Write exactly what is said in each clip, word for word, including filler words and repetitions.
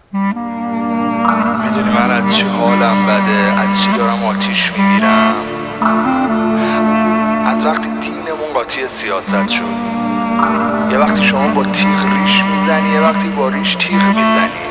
میدونی من از چی حالم بده، از چی دارم آتیش میگیرم؟ از وقتی دینمون قاطی سیاست شد. یه وقتی شما با تیغ ریش میزنی، یه وقتی با ریش تیغ میزنی.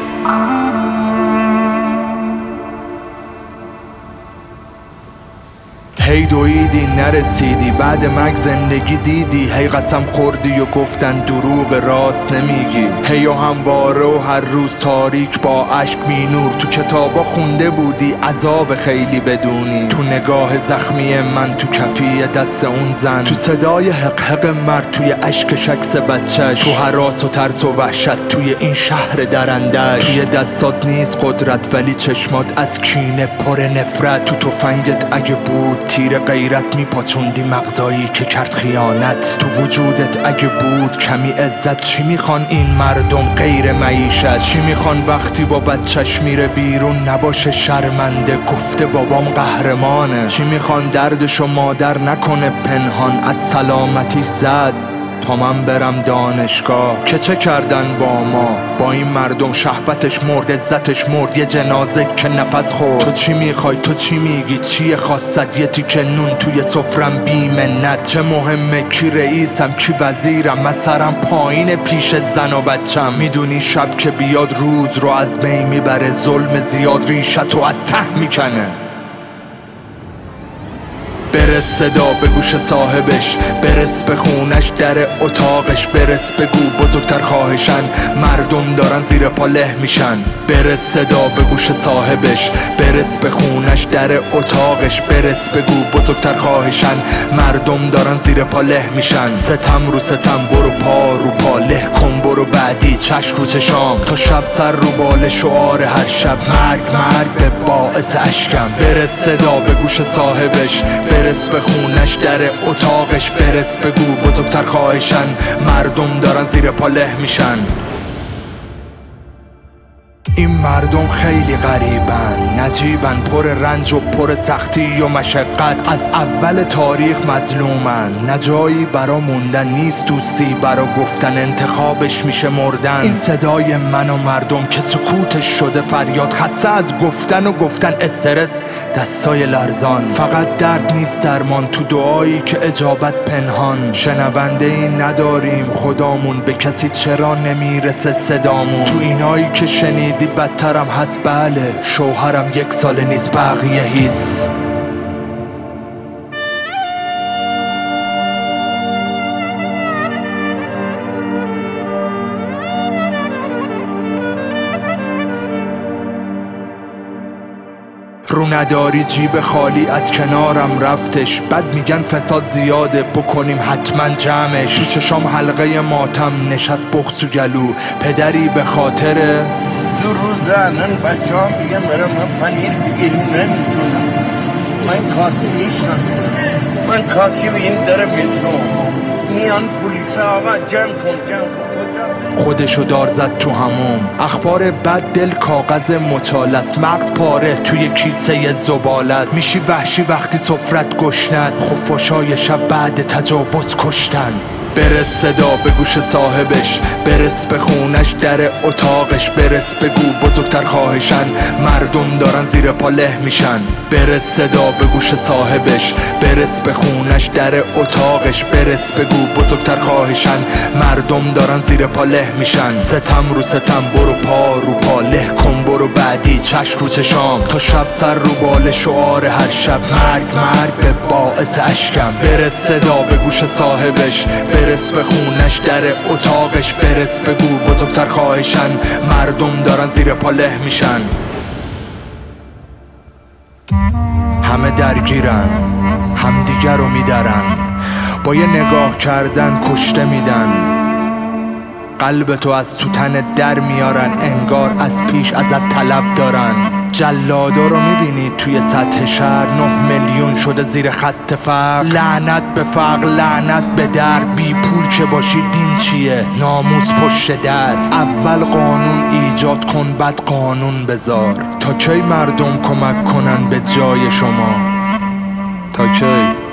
هی دویدی نرسیدی، بعد مرگ زندگی دیدی. هی قسم خوردی و گفتن دروغ راست نمیگی. هی و همواره و هر روز تاریک با عشق می نور. تو کتابا خونده بودی عذاب خیلی بدونی. تو نگاه زخمی من، تو کفی دست اون زن، تو صدای حق حق مرد، توی اشک شکس بچهش، تو هراس و ترس و وحشت توی این شهر درندش. توی دستات نیست قدرت ولی چشمات از کینه پر نفرت. تو تفنگت اگه بود تیر غیرت میپاچوندی مغزایی که کرد خیانت. تو وجودت اگه بود کمی عزت، چی میخوان این مردم غیر معیشت؟ چی میخوان وقتی با بچهش میره بیرون نباشه شرمنده، گفته بابام قهرمانه؟ چی میخوان دردشو مادر نکنه پنهان، از سلامتی زد تا من برم دانشگاه؟ که چه کردن با ما؟ با این مردم شهوتش مرد، عزتش مرد، یه جنازه که نفس خورد. تو چی میخوای؟ تو چی میگی؟ چیه خواستت؟ یه تیکه نون توی سفرم بی منت. چه مهمه کی رئیسم کی وزیرم؟ من سرم پایین پیش زن و بچم. میدونی شب که بیاد روز رو از بین میبره، ظلم زیاد ریشتو از ته میکنه. برس صدا به گوش صاحبش، برس به خونش در اتاقش، برس بگو بزرگتر خواهشن مردم دارن زیر پا له میشن. برس صدا به گوش صاحبش، برس به خونش در اتاقش، برس بگو بزرگتر خواهشن مردم دارن زیر پا له میشن. ستم رو ستم، برو پا رو پا، له کن برو بعدی، چشم رو چشام تا شب سر رو بال شعار هر شب، مرگ مرگ به باعث اشکم. برس صدا به گوش صاحبش، برس به خونش در اتاقش، برس بگو بزرگتر خواهشن مردم دارن زیر پا له میشن. این مردم خیلی غریبن، نجیبن، پر رنج و پر سختی و مشقت. از اول تاریخ مظلومن، نه جایی برا موندن نیست، دوستی برا گفتن، انتخابش میشه مردن. این صدای من و مردم که سکوتش شده فریاد، خسته از گفتن و گفتن، استرس دستای لرزان. فقط درد نیست درمان، تو دعایی که اجابت پنهان. شنونده ای نداریم خدامون، به کسی چرا نمیرسه صدامون؟ تو اینایی که شنیدی بدترم هست، بله شوهرم یک سال نیست بقیه هیست. رو نداری جیب خالی از کنارم رفتش، بد میگن فساد زیاده بکنیم حتما جمعش. تو چشام حلقه ماتم نشست بغض و گلو، پدری به خاطر دو روز الان بچه ها میگن برای من پنیر بگیریم نمیتونم. من کاسی نیستم، من کاسی به این در مترو میان پولیس آقا جمع کن جمع کن. خودشو دار زد تو هموم، اخبار بد دل کاغذ مچاله است، مغز پاره توی کیسه زباله است. میشی وحشی وقتی سفرت گشنه است، خفاشای شب بعد تجاوز کشتن. برس صدا به گوش صاحبش، برس به خونش در اتاقش، برس بگو بزرگتر خواهشن مردم دارن زیر پا له میشن. برس صدا به گوش صاحبش، برس به خونش در اتاقش، برس بگو بزرگتر خواهشن مردم دارن زیر پا له میشن. ستم رو ستم، برو پا رو پا، له کن برو بعدی، چشم رو چشام تا شب سر رو بال شعار هر شب، مرگ مرگ به باعث اشکم. برس صدا به گوش صاحبش، برس به خونش در اتاقش، برس بگو بزرگتر خواهشن مردم دارن زیر پا له میشن. همه درگیرن، همدیگر رو میدرن، با یه نگاه کردن کشته میدن. قلب تو از تو تن در میارن، انگار از پیش ازت طلب دارن. جلادا رو میبینی توی سطح شهر، نه میلیون شده زیر خط فقر. لعنت به فقر، لعنت به در، بی پول که باشی دین چیه؟ ناموس پشت در. اول قانون ایجاد کن بعد قانون بذار. تا کی مردم کمک کنن به جای شما؟ تا کی؟